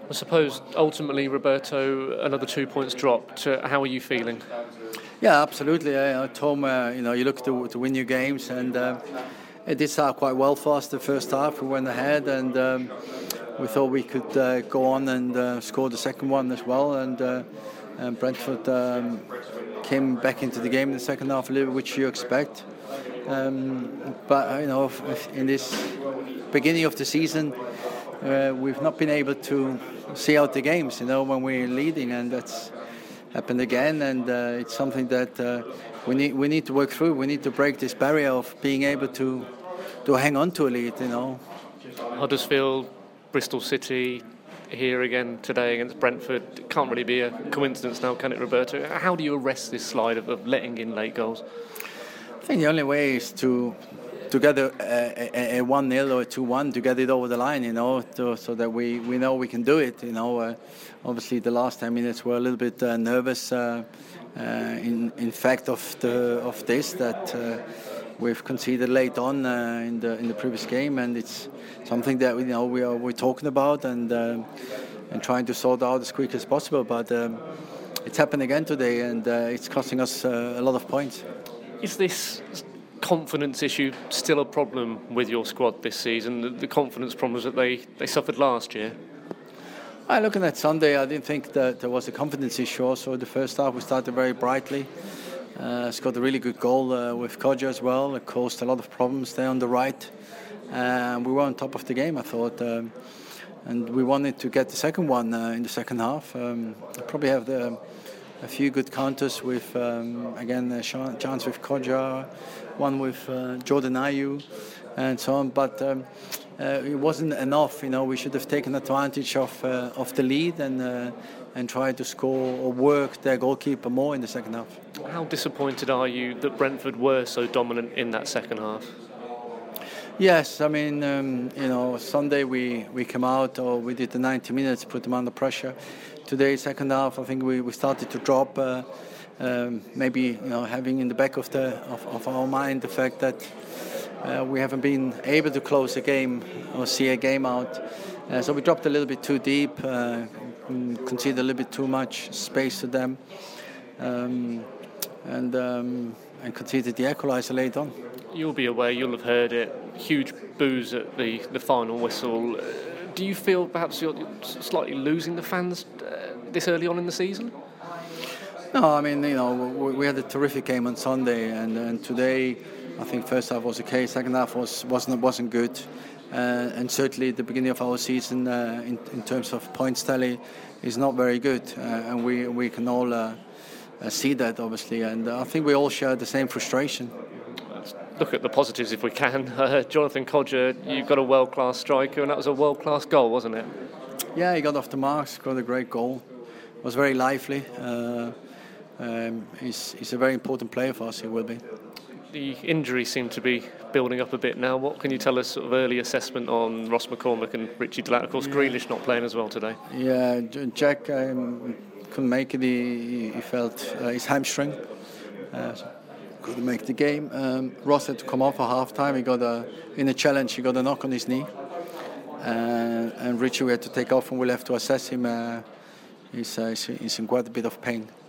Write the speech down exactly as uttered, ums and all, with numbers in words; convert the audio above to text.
I suppose ultimately, Roberto, another two points dropped. Uh, how are you feeling? Yeah, absolutely. Uh, at home, uh, you know, you look to to win your games, and uh, it did start quite well for us. The first half, we went ahead, and um, we thought we could uh, go on and uh, score the second one as well. And, uh, and Brentford um, came back into the game in the second half a little, which you expect. Um, but you know, in this beginning of the season, uh, we've not been able to see out the games. You know, when we're leading, and that's happened again. And uh, it's something that uh, we need we need to work through. We need to break this barrier of being able to to hang on to a lead. You know. Huddersfield, Bristol City, here again today against Brentford. It can't really be a coincidence now, can it, Roberto? How do you arrest this slide of, of letting in late goals? I think the only way is to to get a, a, a one nil or a two one to get it over the line, you know, to, so that we, we know we can do it, you know. Uh, obviously, the last ten minutes were a little bit uh, nervous. Uh, uh, in in fact, of the of this that uh, we've conceded late on uh, in the in the previous game, and it's something that you know we are we're talking about and uh, and trying to sort out as quick as possible. But um, it's happened again today, and uh, it's costing us uh, a lot of points. Is this confidence issue still a problem with your squad this season? The, the confidence problems that they, they suffered last year? I looking at Sunday, I didn't think that there was a confidence issue. Also, the first half we started very brightly. Uh, scored a really good goal uh, with Kodja as well. It caused a lot of problems there on the right. Uh, we were on top of the game, I thought, um, and we wanted to get the second one uh, in the second half. Um, probably have the. A few good counters with, um, again, a chance with Kodja, one with uh, Jordan Ayew, and so on. But um, uh, it wasn't enough. You know, we should have taken advantage of uh, of the lead and uh, and tried to score or work their goalkeeper more in the second half. How disappointed are you that Brentford were so dominant in that second half? Yes, I mean, um, you know, Sunday we, we came out, or we did the ninety minutes, put them under pressure. Today, second half, I think we, we started to drop. Uh, um, maybe you know, having in the back of the of, of our mind the fact that uh, we haven't been able to close a game or see a game out. Uh, so we dropped a little bit too deep, uh, conceded a little bit too much space to them, um, and um, and conceded the equaliser late on. You'll be aware, you'll have heard it. Huge boos at the, the final whistle. Uh, do you feel perhaps you're slightly losing the fans uh, this early on in the season? No, I mean, you know, we, we had a terrific game on Sunday, and, and today, I think first half was okay, second half was wasn't wasn't good, uh, and certainly the beginning of our season uh, in, in terms of points tally is not very good, uh, and we we can all uh, uh, see that obviously, and I think we all share the same frustration. Look at the positives if we can. Uh, Jonathan Kodja, you've got a world-class striker, and that was a world-class goal, wasn't it? Yeah, he got off the mark, scored a great goal. It was very lively. Uh, um, he's, he's a very important player for us, he will be. The injuries seem to be building up a bit now. What can you tell us, sort of early assessment on Ross McCormack and Richie Delat? Of course, yeah. Grealish not playing as well today. Yeah, Jack um, couldn't make it. He, he felt uh, his hamstring. Uh, so couldn't make the game. Um, Ross had to come off at half time. He got a in a challenge. He got a knock on his knee, uh, and Richie we had to take off, and we'll have to assess him. Uh, he's, uh, he's in quite a bit of pain.